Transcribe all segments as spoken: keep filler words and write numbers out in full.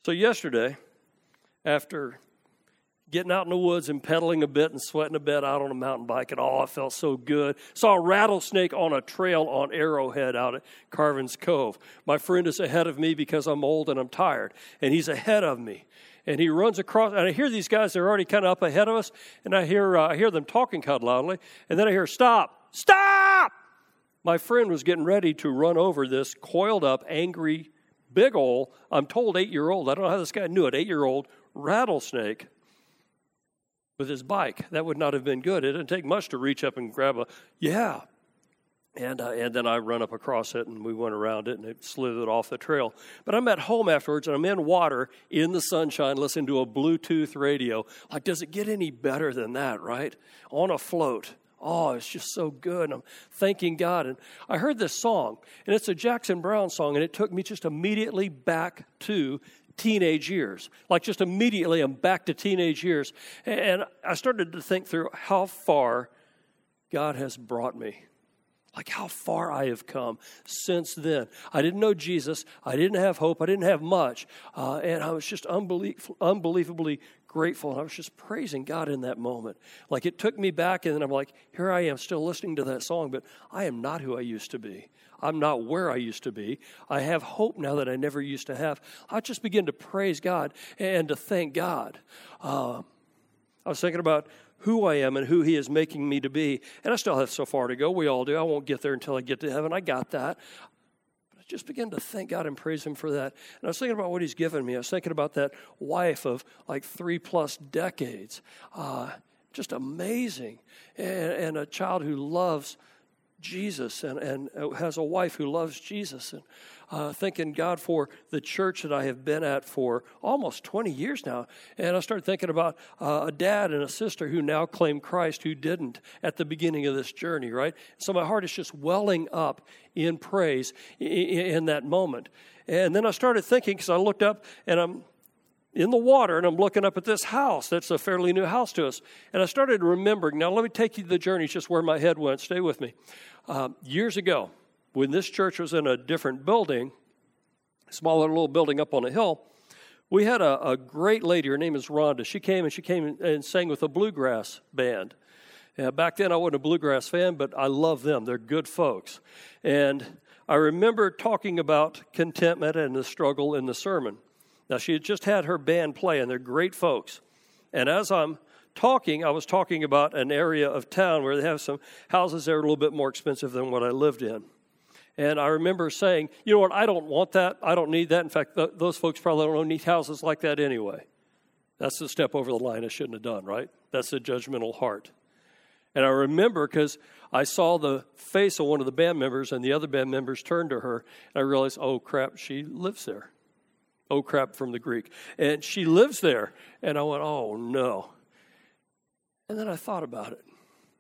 So yesterday, after getting out in the woods and pedaling a bit and sweating a bit out on a mountain bike, and oh, it felt so good. Saw a rattlesnake on a trail on Arrowhead out at Carvin's Cove. My friend is ahead of me because I'm old and I'm tired, and he's ahead of me. And he runs across, and I hear these guys, they're already kind of up ahead of us, and I hear uh, I hear them talking kind of loudly, and then I hear, stop, stop! My friend was getting ready to run over this coiled up, angry, big old, I'm told eight-year-old, I don't know how this guy knew it, eight-year-old rattlesnake with his bike. That would not have been good. It didn't take much to reach up and grab a, yeah. And uh, and then I run up across it, and we went around it, and it slithered off the trail. But I'm at home afterwards, and I'm in water, in the sunshine, listening to a Bluetooth radio. Like, does it get any better than that, right? On a float. Oh, it's just so good. And I'm thanking God. And I heard this song, and it's a Jackson Browne song, and it took me just immediately back to teenage years. Like just immediately I'm back to teenage years. And I started to think through how far God has brought me. Like how far I have come since then. I didn't know Jesus. I didn't have hope. I didn't have much. Uh, and I was just unbelie- unbelievably grateful. And I was just praising God in that moment. Like it took me back, and then I'm like, here I am still listening to that song, but I am not who I used to be. I'm not where I used to be. I have hope now that I never used to have. I just begin to praise God and to thank God. Uh, I was thinking about who I am and who He is making me to be. And I still have so far to go. We all do. I won't get there until I get to heaven. I got that. But I just begin to thank God and praise Him for that. And I was thinking about what He's given me. I was thinking about that wife of like three plus decades. Uh, just amazing. And, and a child who loves Jesus and, and has a wife who loves Jesus. And uh, thanking God for the church that I have been at for almost twenty years now. And I started thinking about uh, a dad and a sister who now claim Christ who didn't at the beginning of this journey, right? So my heart is just welling up in praise in, in that moment. And then I started thinking, because I looked up and I'm in the water, and I'm looking up at this house. That's a fairly new house to us. And I started remembering. Now, let me take you to the journey, just where my head went. Stay with me. Uh, years ago, when this church was in a different building, a smaller little building up on a hill, we had a, a great lady. Her name is Rhonda. She came, and she came and sang with a bluegrass band. Uh, back then, I wasn't a bluegrass fan, but I love them. They're good folks. And I remember talking about contentment and the struggle in the sermon. Now, she had just had her band play, and they're great folks. And as I'm talking, I was talking about an area of town where they have some houses that are a little bit more expensive than what I lived in. And I remember saying, you know what, I don't want that. I don't need that. In fact, th- those folks probably don't need houses like that anyway. That's the step over the line I shouldn't have done, right? That's a judgmental heart. And I remember because I saw the face of one of the band members, and the other band members turned to her, and I realized, oh, crap, she lives there. Oh, crap, from the Greek. And she lives there. And I went, oh, no. And then I thought about it.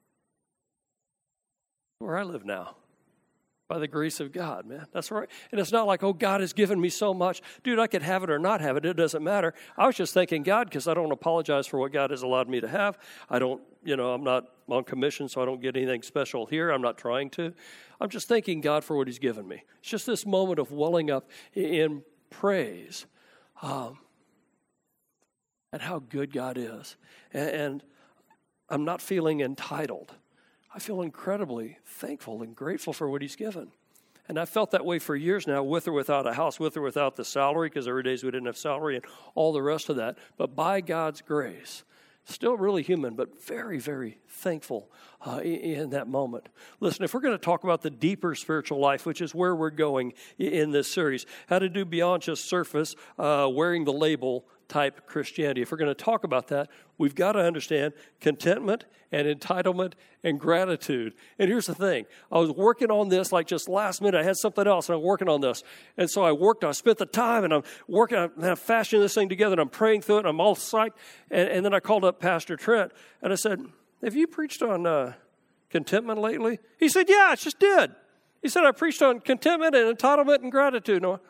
Where I live now. By the grace of God, man. That's right. And it's not like, oh, God has given me so much. Dude, I could have it or not have it. It doesn't matter. I was just thanking God because I don't apologize for what God has allowed me to have. I don't, you know, I'm not on commission, so I don't get anything special here. I'm not trying to. I'm just thanking God for what He's given me. It's just this moment of welling up in praise um, and how good God is. And, and I'm not feeling entitled. I feel incredibly thankful and grateful for what He's given. And I've felt that way for years now, with or without a house, with or without the salary, because there were days we didn't have salary and all the rest of that. But by God's grace, still really human, but very, very thankful uh, in, in that moment. Listen, if we're going to talk about the deeper spiritual life, which is where we're going in this series, how to do beyond just surface, uh, wearing the label type Christianity. If we're going to talk about that, we've got to understand contentment and entitlement and gratitude. And here's the thing. I was working on this like just last minute. I had something else, and I'm working on this. And so I worked. I spent the time, and I'm working. I'm fashioning this thing together, and I'm praying through it, and I'm all psyched. And, and then I called up Pastor Trent, and I said, have you preached on uh, contentment lately? He said, yeah, I just did. He said, I preached on contentment and entitlement and gratitude. And I went,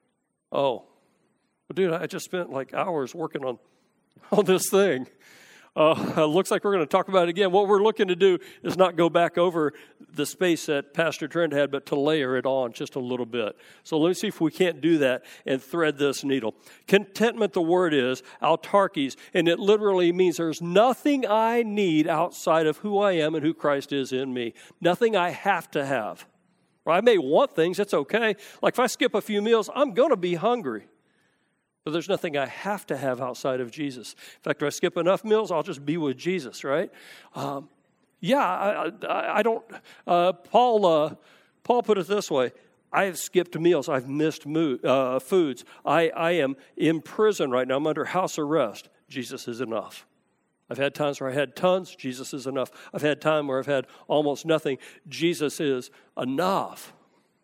oh. Well, dude, I just spent like hours working on, on this thing. Uh, looks like we're going to talk about it again. What we're looking to do is not go back over the space that Pastor Trent had, but to layer it on just a little bit. So let me see if we can't do that and thread this needle. Contentment, the word is autarkes, and it literally means there's nothing I need outside of who I am and who Christ is in me. Nothing I have to have. Or I may want things, it's okay. Like if I skip a few meals, I'm going to be hungry. But there's nothing I have to have outside of Jesus. In fact, if I skip enough meals, I'll just be with Jesus, right? Um, yeah, I, I, I don't. Uh, Paul, uh, Paul put it this way: I have skipped meals. I've missed mo- uh, foods. I, I am in prison right now. I'm under house arrest. Jesus is enough. I've had times where I had tons. Jesus is enough. I've had time where I've had almost nothing. Jesus is enough.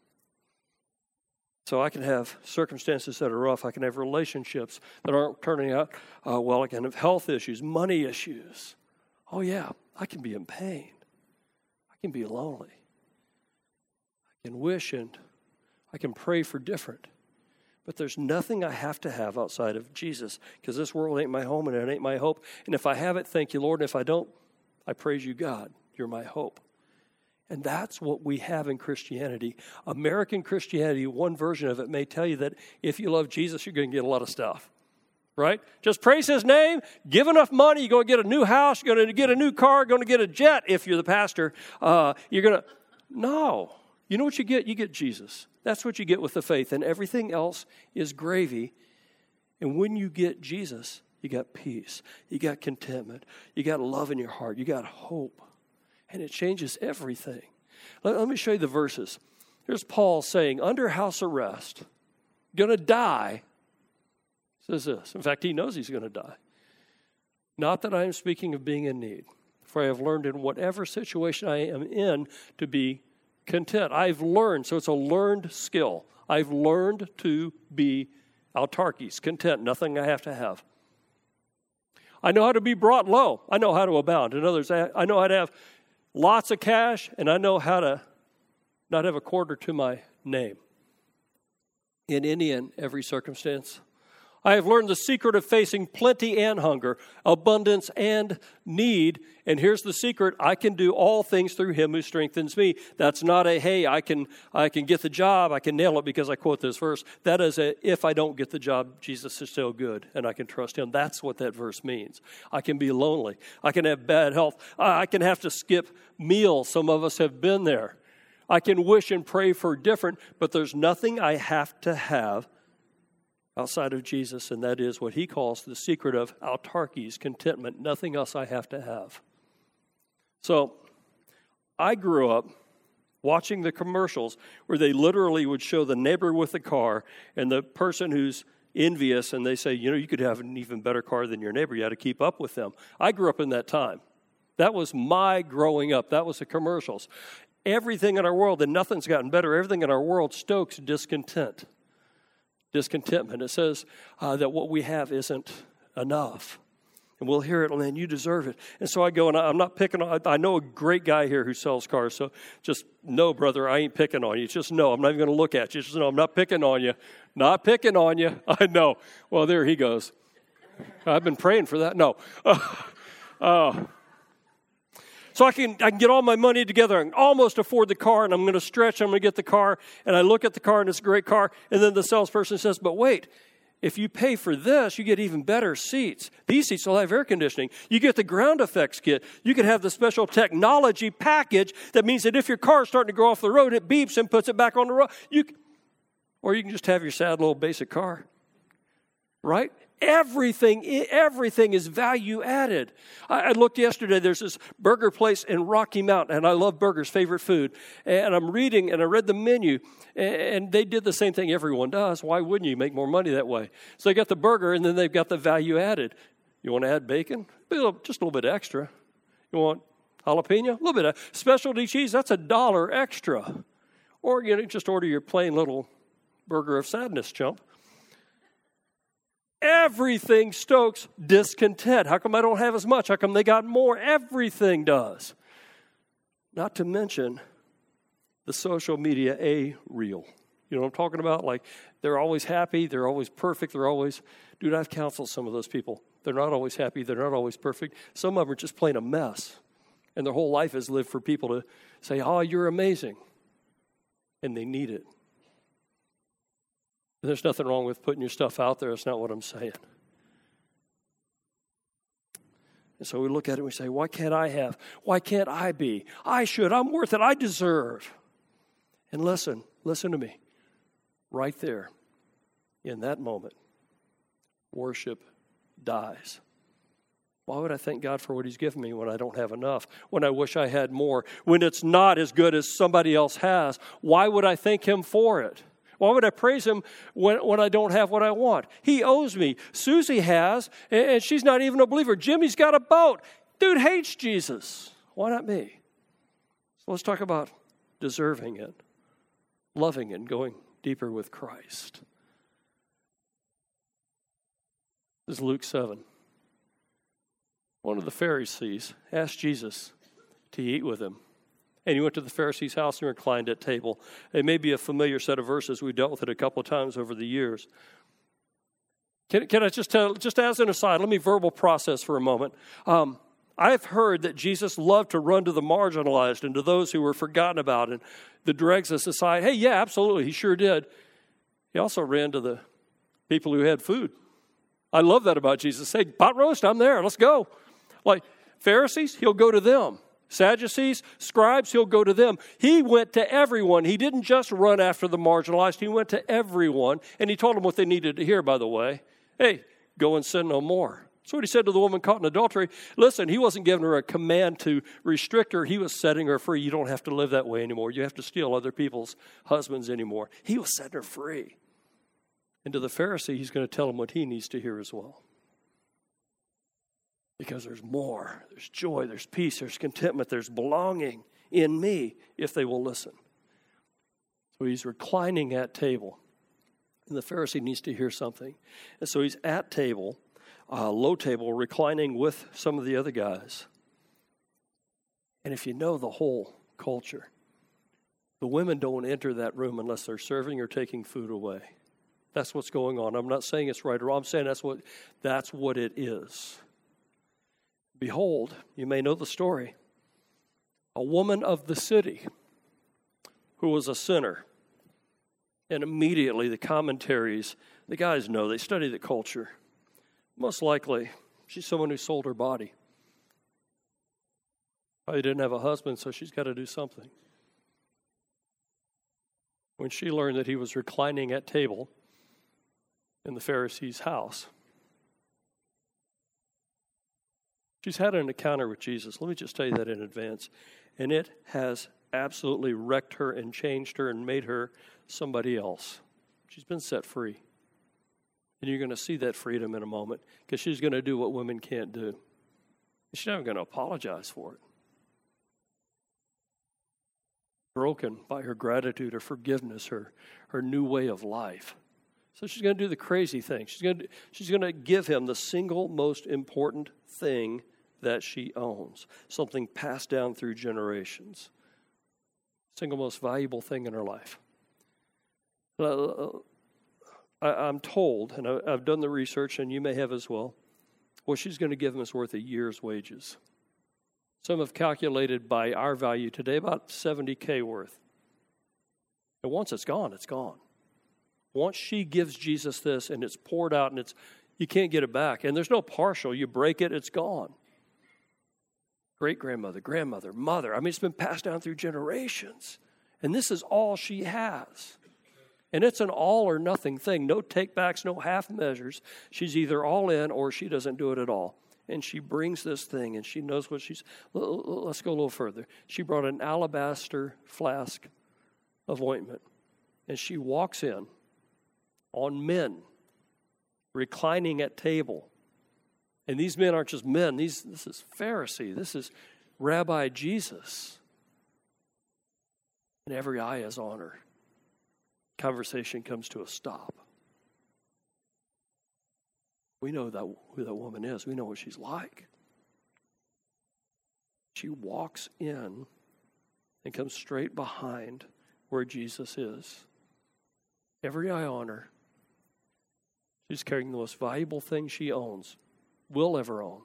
So I can have circumstances that are rough. I can have relationships that aren't turning out uh, well. I can have health issues, money issues. Oh, yeah, I can be in pain. I can be lonely. I can wish and I can pray for different. But there's nothing I have to have outside of Jesus, because this world ain't my home and it ain't my hope. And if I have it, thank you, Lord. And if I don't, I praise you, God. You're my hope. And that's what we have in Christianity. American Christianity, one version of it may tell you that if you love Jesus, you're going to get a lot of stuff, right? Just praise his name, give enough money, you're going to get a new house, you're going to get a new car, you're going to get a jet if you're the pastor. Uh, you're going to, no. You know what you get? You get Jesus. That's what you get with the faith. And everything else is gravy. And when you get Jesus, you got peace. You got contentment. You got love in your heart. You got hope. And it changes everything. Let, let me show you the verses. Here's Paul saying, under house arrest, going to die, says this. In fact, he knows he's going to die. Not that I am speaking of being in need, for I have learned in whatever situation I am in to be content. I've learned, so it's a learned skill. I've learned to be autarkes, content, nothing I have to have. I know how to be brought low. I know how to abound. In others, I know how to have lots of cash, and I know how to not have a quarter to my name in any and every circumstance. I have learned the secret of facing plenty and hunger, abundance and need. And here's the secret: I can do all things through him who strengthens me. That's not a, hey, I can I can get the job, I can nail it because I quote this verse. That is a, if I don't get the job, Jesus is still good and I can trust him. That's what that verse means. I can be lonely. I can have bad health. I can have to skip meals. Some of us have been there. I can wish and pray for different, but there's nothing I have to have outside of Jesus, and that is what he calls the secret of autarkes, contentment, nothing else I have to have. So I grew up watching the commercials where they literally would show the neighbor with the car and the person who's envious, and they say, you know, you could have an even better car than your neighbor. You had to keep up with them. I grew up in that time. That was my growing up. That was the commercials. Everything in our world, and nothing's gotten better, everything in our world stokes discontent. Discontentment. It says uh, that what we have isn't enough. And we'll hear it, man, you deserve it. And so I go, and I'm not picking on, I know a great guy here who sells cars, so just know, brother, I ain't picking on you. Just know, I'm not even going to look at you. Just know, I'm not picking on you. Not picking on you. I know. Well, there he goes. I've been praying for that. No. Uh, uh, So I can I can get all my money together and almost afford the car, and I'm going to stretch, I'm going to get the car, and I look at the car, and it's a great car, and then the salesperson says, but wait, if you pay for this, you get even better seats. These seats will have air conditioning. You get the ground effects kit. You can have the special technology package that means that if your car is starting to go off the road, it beeps and puts it back on the road. You, or you can just have your sad little basic car, right? Everything, everything is value added. I, I looked yesterday, there's this burger place in Rocky Mount, and I love burgers, favorite food. And I'm reading, and I read the menu, and they did the same thing everyone does. Why wouldn't you make more money that way? So they got the burger, and then they've got the value added. You want to add bacon? Just a little bit extra. You want jalapeno? A little bit of specialty cheese, that's a dollar extra. Or you know, just order your plain little burger of sadness, chump. Everything stokes discontent. How come I don't have as much? How come they got more? Everything does. Not to mention the social media A-reel. You know what I'm talking about? Like, they're always happy. They're always perfect. They're always, dude, I've counseled some of those people. They're not always happy. They're not always perfect. Some of them are just plain a mess. And their whole life is lived for people to say, oh, you're amazing. And they need it. And there's nothing wrong with putting your stuff out there. That's not what I'm saying. And so we look at it and we say, why can't I have? Why can't I be? I should. I'm worth it. I deserve. And listen, listen to me. Right there, in that moment, worship dies. Why would I thank God for what he's given me when I don't have enough, when I wish I had more, when it's not as good as somebody else has? Why would I thank him for it? Why would I praise him when, when I don't have what I want? He owes me. Susie has, and she's not even a believer. Jimmy's got a boat. Dude hates Jesus. Why not me? So let's talk about deserving it, loving it, and going deeper with Christ. This is Luke seven. One of the Pharisees asked Jesus to eat with him. And he went to the Pharisee's house and reclined at table. It may be a familiar set of verses. We dealt with it a couple of times over the years. Can, can I just tell, just as an aside, let me verbal process for a moment. Um, I've heard that Jesus loved to run to the marginalized and to those who were forgotten about and the dregs of society. Hey, yeah, absolutely, he sure did. He also ran to the people who had food. I love that about Jesus. Say, pot roast, I'm there, let's go. Like Pharisees, he'll go to them. Sadducees, scribes, he'll go to them. He went to everyone. He didn't just run after the marginalized. He went to everyone, and he told them what they needed to hear, by the way. Hey, go and sin no more. That's what he said to the woman caught in adultery. Listen, he wasn't giving her a command to restrict her. He was setting her free. You don't have to live that way anymore. You have to steal other people's husbands anymore. He was setting her free. And to the Pharisee, he's going to tell him what he needs to hear as well. Because there's more. There's joy, there's peace, there's contentment, there's belonging in me if they will listen. So he's reclining at table. And the Pharisee needs to hear something. And so he's at table, uh, low table, reclining with some of the other guys. And if you know the whole culture, the women don't enter that room unless they're serving or taking food away. That's what's going on. I'm not saying it's right or wrong. I'm saying that's what that's what it is. Behold, you may know the story, a woman of the city who was a sinner. And immediately the commentaries, the guys know, they study the culture. Most likely, she's someone who sold her body. Probably didn't have a husband, so she's got to do something. When she learned that he was reclining at table in the Pharisee's house, she's had an encounter with Jesus. Let me just tell you that in advance. And it has absolutely wrecked her and changed her and made her somebody else. She's been set free. And you're going to see that freedom in a moment because she's going to do what women can't do. She's not going to apologize for it. Broken by her gratitude, her forgiveness, her, her new way of life. So she's going to do the crazy thing. She's going to, she's going to give him the single most important thing that she owns, something passed down through generations, single most valuable thing in her life. Uh, I, I'm told, and I, I've done the research, and you may have as well, what she's going to give him is worth a year's wages. Some have calculated by our value today about seventy thousand worth. And once it's gone, it's gone. Once she gives Jesus this and it's poured out and it's you can't get it back. And there's no partial. You break it, it's gone. Great-grandmother, grandmother, mother. I mean, it's been passed down through generations. And this is all she has. And it's an all or nothing thing. No take-backs, no half measures. She's either all in or she doesn't do it at all. And she brings this thing and she knows what she's... Let's go a little further. She brought an alabaster flask of ointment. And she walks in on men reclining at table. And these men aren't just men. These, this is Pharisee. This is Rabbi Jesus. And every eye is on her. Conversation comes to a stop. We know that who that woman is. We know what she's like. She walks in and comes straight behind where Jesus is. Every eye on her. She's carrying the most valuable thing she owns, will ever own.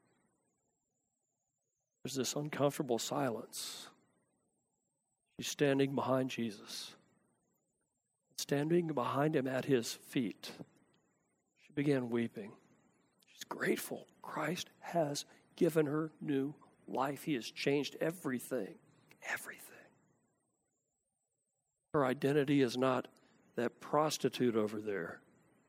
There's this uncomfortable silence. She's standing behind Jesus. Standing behind him at his feet. She began weeping. She's grateful. Christ has given her new life. He has changed everything. Everything. Her identity is not that prostitute over there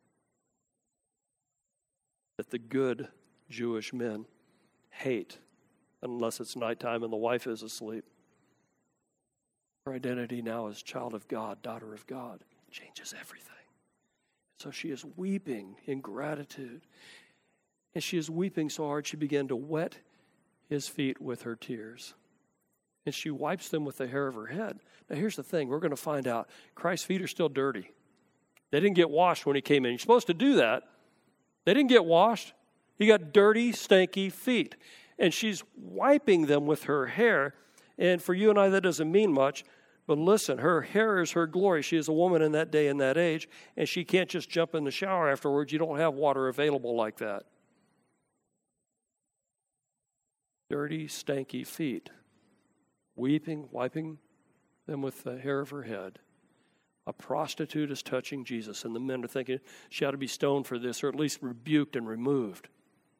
that the good Jewish men hate unless it's nighttime and the wife is asleep. Her identity now is child of God, daughter of God. It changes everything. So she is weeping in gratitude. And she is weeping so hard she began to wet his feet with her tears. And she wipes them with the hair of her head. Now here's the thing. We're going to find out Christ's feet are still dirty. They didn't get washed when he came in. You're supposed to do that. They didn't get washed. He got dirty, stanky feet. And she's wiping them with her hair. And for you and I, that doesn't mean much. But listen, her hair is her glory. She is a woman in that day and that age. And she can't just jump in the shower afterwards. You don't have water available like that. Dirty, stanky feet. Weeping, wiping them with the hair of her head. A prostitute is touching Jesus, and the men are thinking she ought to be stoned for this, or at least rebuked and removed.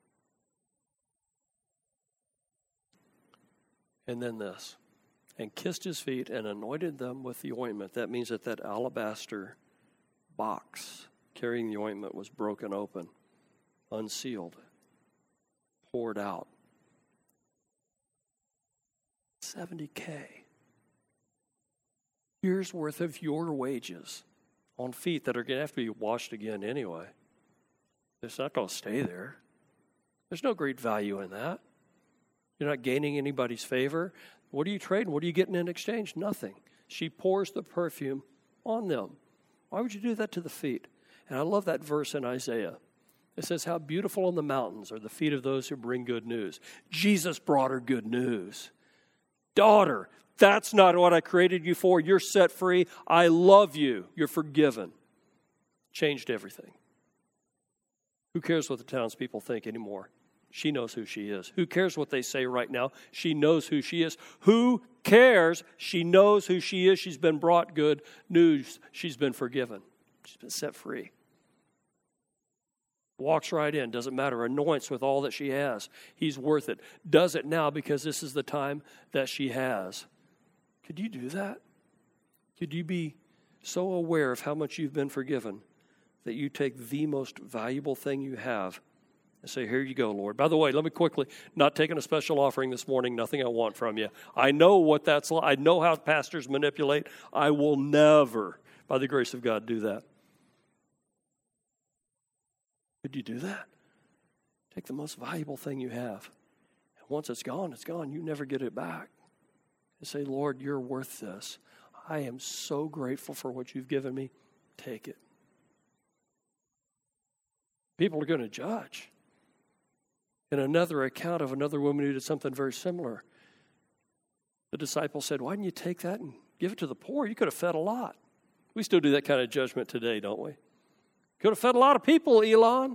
And then this, and kissed his feet and anointed them with the ointment. That means that that alabaster box carrying the ointment was broken open, unsealed, poured out. seventy K. Years worth of your wages on feet that are going to have to be washed again anyway. It's not going to stay there. There's no great value in that. You're not gaining anybody's favor. What are you trading? What are you getting in exchange? Nothing. She pours the perfume on them. Why would you do that to the feet? And I love that verse in Isaiah. It says, how beautiful on the mountains are the feet of those who bring good news. Jesus brought her good news. Daughter, that's not what I created you for. You're set free. I love you. You're forgiven. Changed everything. Who cares what the townspeople think anymore? She knows who she is. Who cares what they say right now? She knows who she is. Who cares? She knows who she is. She's been brought good news. She's been forgiven. She's been set free. Walks right in, doesn't matter, anoints with all that she has. He's worth it. Does it now because this is the time that she has. Could you do that? Could you be so aware of how much you've been forgiven that you take the most valuable thing you have and say, here you go, Lord. By the way, let me quickly, not taking a special offering this morning, nothing I want from you. I know what that's like. I know how pastors manipulate. I will never, by the grace of God, do that. Could you do that? Take the most valuable thing you have. And once it's gone, it's gone. You never get it back. And say, Lord, you're worth this. I am so grateful for what you've given me. Take it. People are going to judge. In another account of another woman who did something very similar, the disciple said, why didn't you take that and give it to the poor? You could have fed a lot. We still do that kind of judgment today, don't we? Could have fed a lot of people, Elon.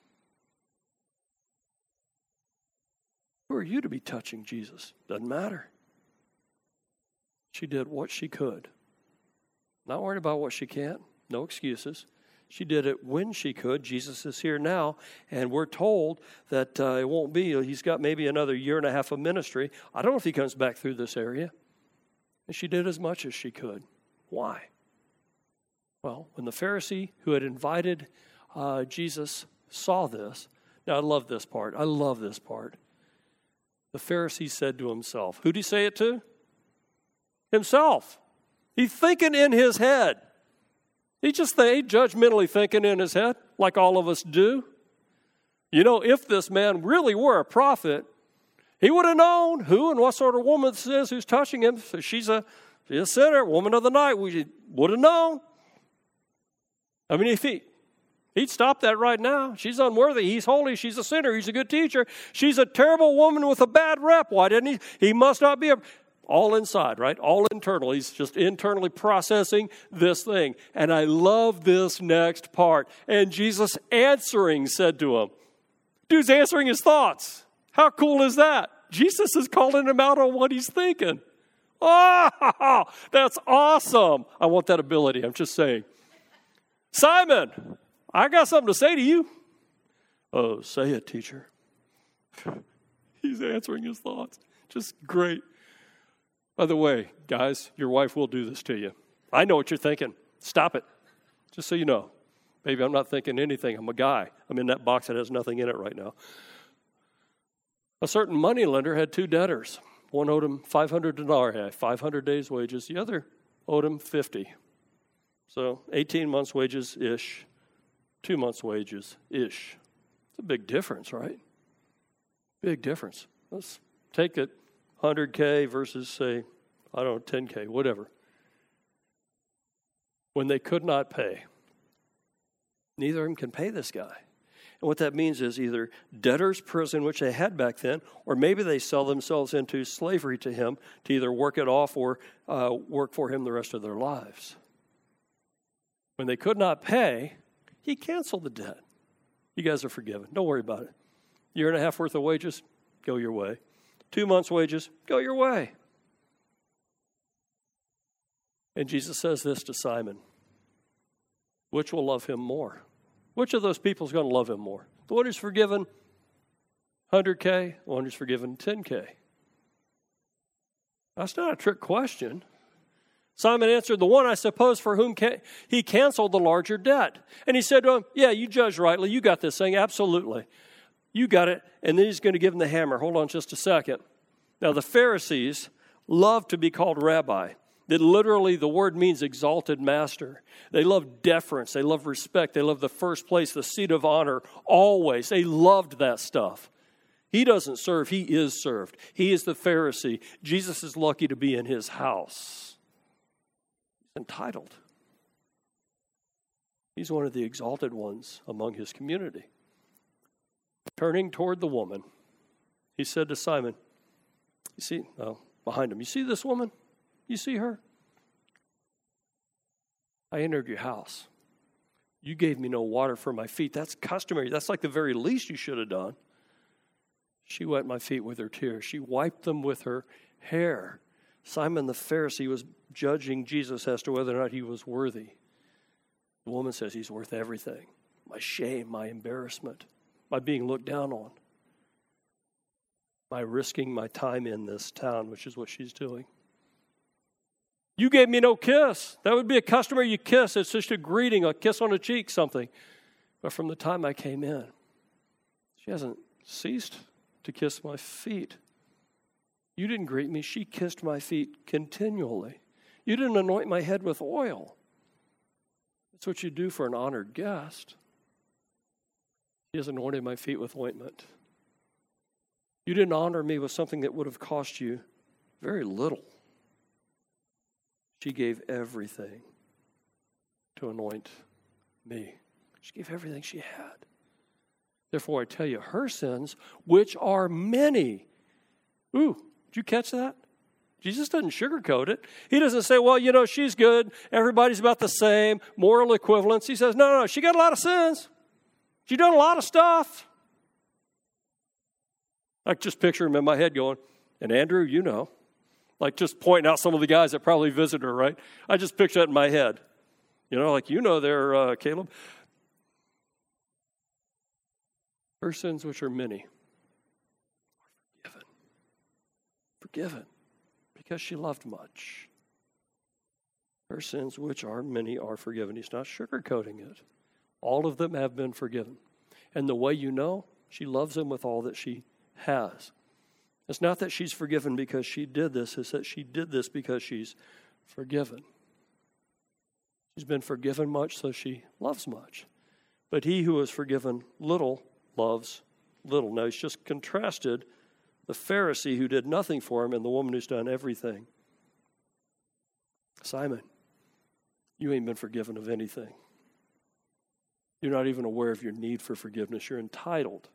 Who are you to be touching Jesus? Doesn't matter. She did what she could. Not worried about what she can't. No excuses. She did it when she could. Jesus is here now, and we're told that uh, it won't be. He's got maybe another year and a half of ministry. I don't know if he comes back through this area. And she did as much as she could. Why? Well, when the Pharisee who had invited uh, Jesus saw this, now I love this part. I love this part. The Pharisee said to himself, who did he say it to? Himself. He's thinking in his head. He just think, judgmentally thinking in his head, like all of us do. You know, if this man really were a prophet, he would have known who and what sort of woman this is who's touching him. So she's a, she's a sinner, woman of the night. We would have known. I mean, if he, he'd stop that right now. She's unworthy. He's holy. She's a sinner. He's a good teacher. She's a terrible woman with a bad rep. Why didn't he? He must not be a... All inside, right? All internal. He's just internally processing this thing. And I love this next part. And Jesus answering said to him, Dude's answering his thoughts. How cool is that? Jesus is calling him out on what he's thinking. Oh, that's awesome. I want that ability. I'm just saying. Simon, I got something to say to you. Oh, say it, teacher. He's answering his thoughts. Just great. By the way, guys, your wife will do this to you. I know what you're thinking. Stop it. Just so you know. Baby, I'm not thinking anything. I'm a guy. I'm in that box that has nothing in it right now. A certain moneylender had two debtors. One owed him five hundred denarii, five hundred days' wages. The other owed him fifty. So eighteen months' wages-ish, two months' wages-ish. It's a big difference, right? Big difference. Let's take it one hundred K versus, say, I don't know, ten K, whatever. When they could not pay, neither of them can pay this guy. And what that means is either debtor's prison, which they had back then, or maybe they sell themselves into slavery to him to either work it off or uh, work for him the rest of their lives. When they could not pay, he canceled the debt. You guys are forgiven. Don't worry about it. Year and a half worth of wages, go your way. Two months' wages, go your way. And Jesus says this to Simon. Which will love him more? Which of those people is going to love him more? The one who's forgiven one hundred K, the one who's forgiven ten K. That's not a trick question. Simon answered, the one, I suppose, for whom ca- he canceled the larger debt. And he said to him, yeah, you judged rightly. You got this thing. Absolutely. You got it. And then he's going to give him the hammer. Hold on just a second. Now, the Pharisees loved to be called rabbi. That literally the word means exalted master. They love deference. They love respect. They love the first place, the seat of honor, always. They loved that stuff. He doesn't serve. He is served. He is the Pharisee. Jesus is lucky to be in his house. He's entitled. He's one of the exalted ones among his community. Turning toward the woman, he said to Simon, you see, oh, behind him, you see this woman? You see her? I entered your house. You gave me no water for my feet. That's customary. That's like the very least you should have done. She wet my feet with her tears. She wiped them with her hair. Simon the Pharisee was judging Jesus as to whether or not he was worthy. The woman says he's worth everything. My shame, my embarrassment, my being looked down on, my risking my time in this town, which is what she's doing. You gave me no kiss. That would be a customary kiss. It's just a greeting, a kiss on the cheek, something. But from the time I came in, she hasn't ceased to kiss my feet. You didn't greet me. She kissed my feet continually. You didn't anoint my head with oil. That's what you do for an honored guest. She has anointed my feet with ointment. You didn't honor me with something that would have cost you very little. She gave everything to anoint me. She gave everything she had. Therefore, I tell you, her sins, which are many. Ooh, did you catch that? Jesus doesn't sugarcoat it. He doesn't say, well, you know, she's good. Everybody's about the same. Moral equivalence. He says, no, no, no. She got a lot of sins. She done a lot of stuff. I just picture him in my head going, and Andrew, you know. Like just pointing out some of the guys that probably visit her, right? I just picture that in my head. You know, like you know there, uh, Caleb. Her sins, which are many, are forgiven. Forgiven. Because she loved much. Her sins, which are many, are forgiven. He's not sugarcoating it. All of them have been forgiven. And the way you know, she loves him with all that she has. It's not that she's forgiven because she did this. It's that she did this because she's forgiven. She's been forgiven much, so she loves much. But he who is forgiven little loves little. Now, he's just contrasted the Pharisee who did nothing for him and the woman who's done everything. Simon, you ain't been forgiven of anything. You're not even aware of your need for forgiveness. You're entitled.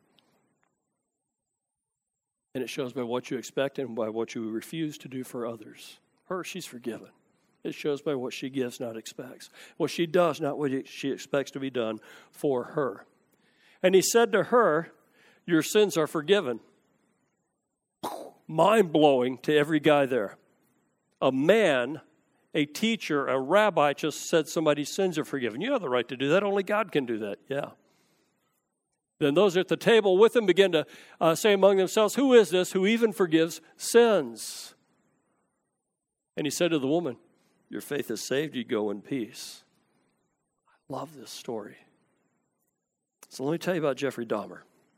And it shows by what you expect and by what you refuse to do for others. Her, she's forgiven. It shows by what she gives, not expects. What she does, not what she expects to be done for her. And he said to her, Your sins are forgiven. Mind-blowing to every guy there. A man, a teacher, a rabbi just said somebody's sins are forgiven. You have the right to do that. Only God can do that. Yeah. Then those at the table with him began to uh, say among themselves, who is this who even forgives sins? And he said to the woman, your faith has saved you. Go in peace. I love this story. So let me tell you about Jeffrey Dahmer.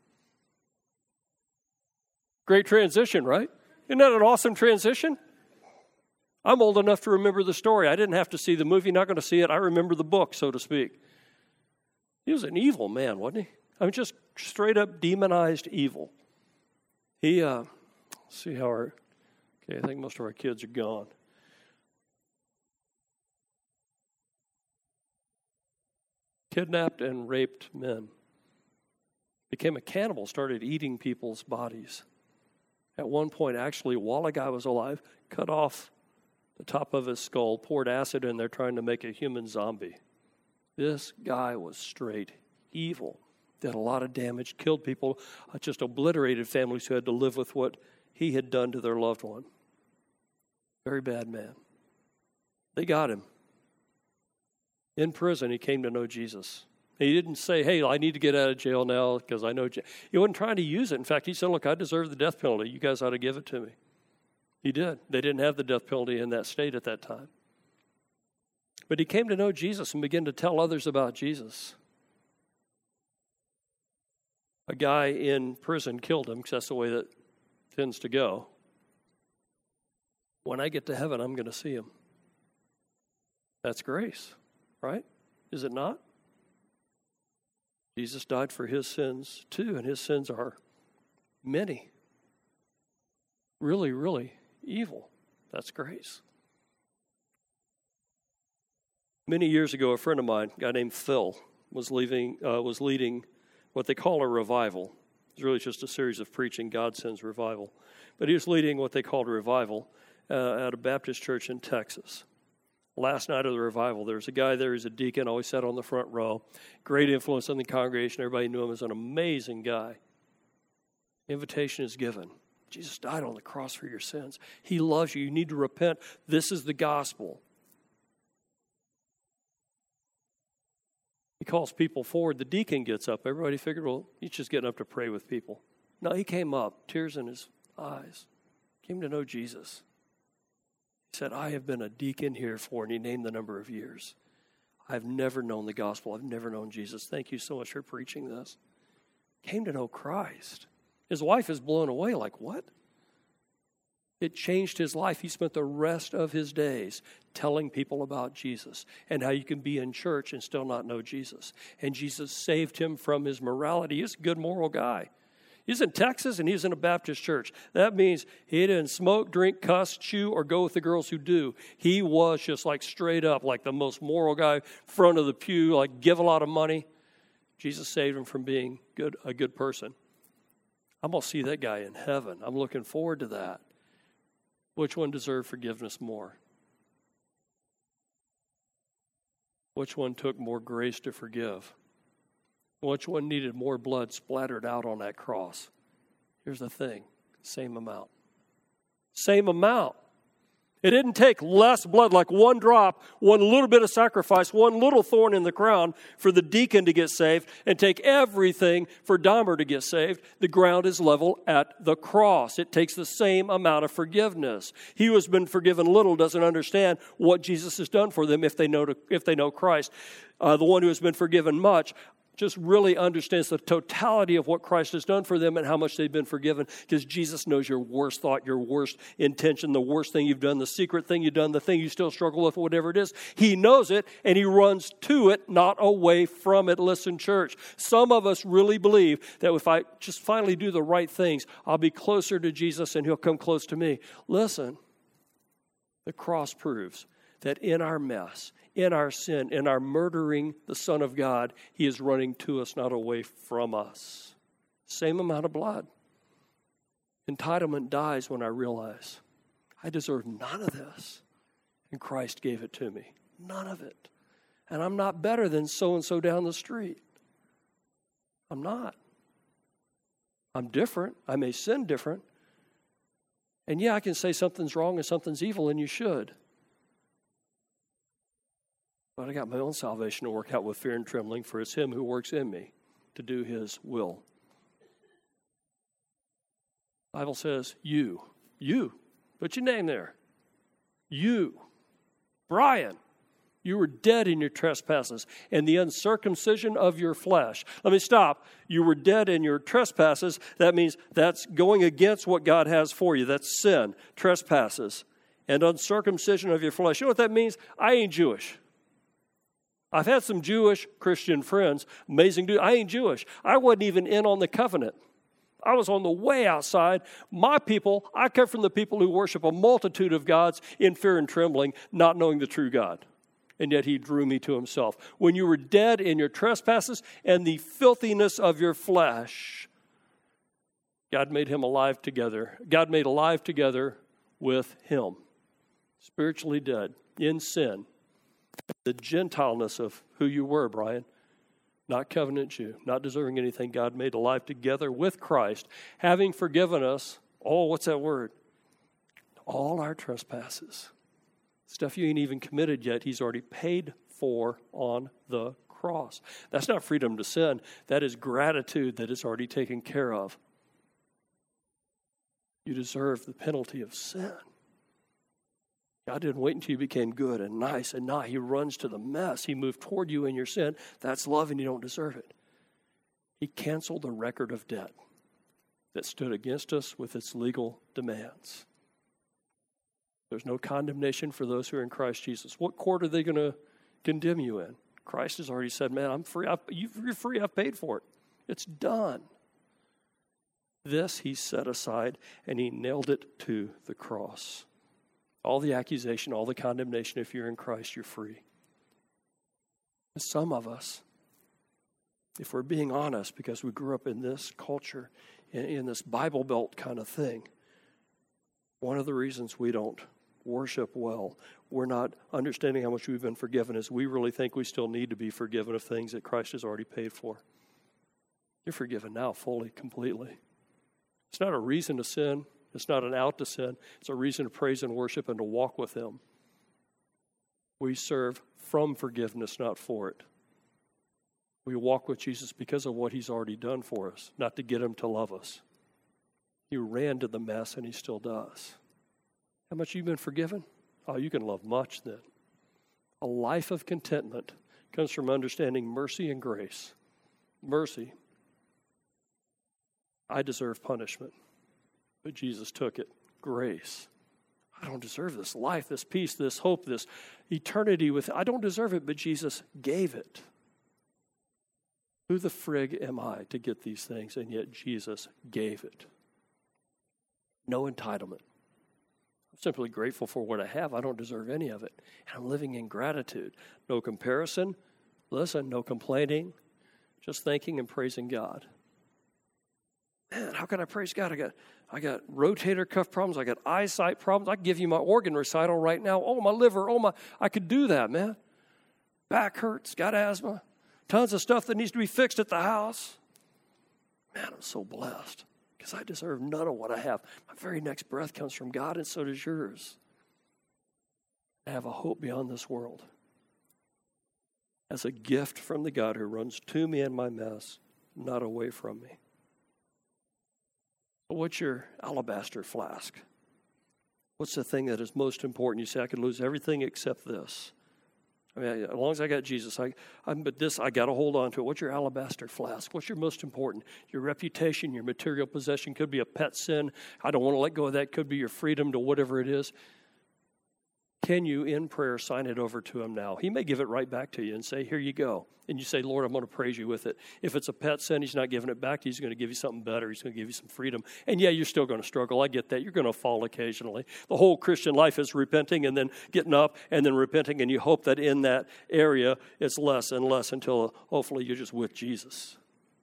Great transition, right? Isn't that an awesome transition? I'm old enough to remember the story. I didn't have to see the movie, not going to see it. I remember the book, so to speak. He was an evil man, wasn't he? I mean, just straight up demonized evil. He, uh, let's see how our, okay, I think most of our kids are gone. Kidnapped and raped men. Became a cannibal, started eating people's bodies. At one point, actually, while a guy was alive, cut off the top of his skull, poured acid in there trying to make a human zombie. This guy was straight evil. Did a lot of damage, killed people, uh, just obliterated families who had to live with what he had done to their loved one. Very bad man. They got him. In prison, he came to know Jesus. He didn't say, hey, I need to get out of jail now because I know jail. He wasn't trying to use it. In fact, he said, look, I deserve the death penalty. You guys ought to give it to me. He did. They didn't have the death penalty in that state at that time. But he came to know Jesus and began to tell others about Jesus. A guy in prison killed him because that's the way that tends to go. When I get to heaven, I'm going to see him. That's grace, right? Is it not? Jesus died for his sins too, and his sins are many. Really, really evil. That's grace. Many years ago, a friend of mine, a guy named Phil, was leaving, uh, was leading what they call a revival. It's really just a series of preaching. God sends revival. But he was leading what they called a revival uh, at a Baptist church in Texas. Last night of the revival, there was a guy there, he's a deacon, always sat on the front row. Great influence on the congregation. Everybody knew him as an amazing guy. Invitation is given. Jesus died on the cross for your sins. He loves you. You need to repent. This is the gospel. He calls people forward. The deacon gets up. Everybody figured, well, he's just getting up to pray with people. No, he came up, tears in his eyes, came to know Jesus. He said, I have been a deacon here for, and he named the number of years. I've never known the gospel. I've never known Jesus. Thank you so much for preaching this. Came to know Christ. His wife is blown away, like, what? It changed his life. He spent the rest of his days telling people about Jesus and how you can be in church and still not know Jesus. And Jesus saved him from his morality. He's a good moral guy. He's in Texas and he's in a Baptist church. That means he didn't smoke, drink, cuss, chew, or go with the girls who do. He was just like straight up, like the most moral guy, front of the pew, like give a lot of money. Jesus saved him from being good, a good person. I'm going to see that guy in heaven. I'm looking forward to that. Which one deserved forgiveness more? Which one took more grace to forgive? Which one needed more blood splattered out on that cross? Here's the thing, same amount. Same amount. It didn't take less blood, like one drop, one little bit of sacrifice, one little thorn in the crown for the deacon to get saved, and take everything for Dahmer to get saved. The ground is level at the cross. It takes the same amount of forgiveness. He who has been forgiven little doesn't understand what Jesus has done for them if they know, to, if they know Christ. Uh, the one who has been forgiven much just really understands the totality of what Christ has done for them and how much they've been forgiven, because Jesus knows your worst thought, your worst intention, the worst thing you've done, the secret thing you've done, the thing you still struggle with, whatever it is. He knows it, and he runs to it, not away from it. Listen, church, some of us really believe that if I just finally do the right things, I'll be closer to Jesus and he'll come close to me. Listen, the cross proves that in our mess, in our sin, in our murdering the Son of God, he is running to us, not away from us. Same amount of blood. Entitlement dies when I realize I deserve none of this, and Christ gave it to me. None of it. And I'm not better than so-and-so down the street. I'm not. I'm different. I may sin different. And yeah, I can say something's wrong and something's evil, and you should. But I got my own salvation to work out with fear and trembling, for it's him who works in me to do his will. The Bible says, you, you, put your name there. You, Brian, you were dead in your trespasses and the uncircumcision of your flesh. Let me stop. You were dead in your trespasses. That means that's going against what God has for you. That's sin, trespasses, and uncircumcision of your flesh. You know what that means? I ain't Jewish. I've had some Jewish Christian friends, amazing dude. I ain't Jewish. I wasn't even in on the covenant. I was on the way outside. My people, I come from the people who worship a multitude of gods in fear and trembling, not knowing the true God. And yet he drew me to himself. When you were dead in your trespasses and the filthiness of your flesh, God made him alive together. God made alive together with him. Spiritually dead in sin. The Gentileness of who you were, Brian. Not covenant Jew, not deserving anything. God made alive together with Christ, having forgiven us, oh, what's that word? All our trespasses. Stuff you ain't even committed yet, he's already paid for on the cross. That's not freedom to sin. That is gratitude that is already taken care of. You deserve the penalty of sin. God didn't wait until you became good and nice, and now he runs to the mess. He moved toward you in your sin. That's love, and you don't deserve it. He canceled the record of debt that stood against us with its legal demands. There's no condemnation for those who are in Christ Jesus. What court are they going to condemn you in? Christ has already said, man, I'm free. I've, you're free. I've paid for it. It's done. This he set aside, and he nailed it to the cross. All the accusation, all the condemnation, if you're in Christ, you're free. And some of us, if we're being honest, because we grew up in this culture, in, in this Bible Belt kind of thing, one of the reasons we don't worship well, we're not understanding how much we've been forgiven, is we really think we still need to be forgiven of things that Christ has already paid for. You're forgiven now, fully, completely. It's not a reason to sin. It's not an out to sin. It's a reason to praise and worship and to walk with him. We serve from forgiveness, not for it. We walk with Jesus because of what he's already done for us, not to get him to love us. He ran to the mess, and he still does. How much have you been forgiven? Oh, you can love much then. A life of contentment comes from understanding mercy and grace. Mercy. I deserve punishment, but Jesus took it. Grace. I don't deserve this life, this peace, this hope, this eternity with. I don't deserve it, but Jesus gave it. Who the frig am I to get these things? And yet Jesus gave it. No entitlement. I'm simply grateful for what I have. I don't deserve any of it. And I'm living in gratitude. No comparison. Listen, no complaining. Just thanking and praising God. Man, how can I praise God? I got I got rotator cuff problems. I got eyesight problems. I can give you my organ recital right now. Oh, my liver. Oh, my. I could do that, man. Back hurts. Got asthma. Tons of stuff that needs to be fixed at the house. Man, I'm so blessed because I deserve none of what I have. My very next breath comes from God, and so does yours. I have a hope beyond this world. As a gift from the God who runs to me in my mess, not away from me. What's your alabaster flask? What's the thing that is most important? You say, I could lose everything except this. I mean, as long as I got Jesus, I, I but this, I got to hold on to it. What's your alabaster flask? What's your most important? Your reputation, your material possession, could be a pet sin. I don't want to let go of that. Could be your freedom to whatever it is. Can you, in prayer, sign it over to him now? He may give it right back to you and say, here you go. And you say, Lord, I'm going to praise you with it. If it's a pet sin, he's not giving it back to you. He's going to give you something better. He's going to give you some freedom. And yeah, you're still going to struggle. I get that. You're going to fall occasionally. The whole Christian life is repenting and then getting up and then repenting. And you hope that in that area it's less and less until hopefully you're just with Jesus.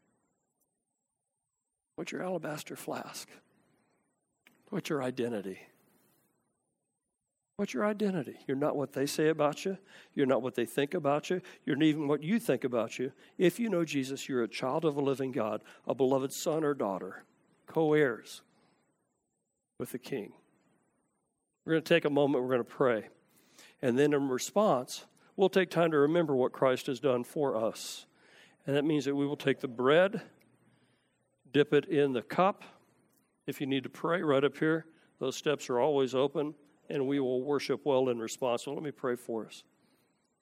What's your alabaster flask? What's your identity? What's your identity? You're not what they say about you. You're not what they think about you. You're not even what you think about you. If you know Jesus, you're a child of a living God, a beloved son or daughter. co-heirs with the King. We're going to take a moment, we're going to pray. And then in response, we'll take time to remember what Christ has done for us. And that means that we will take the bread, dip it in the cup. If you need to pray, right up here, those steps are always open, and we will worship well in response. So let me pray for us.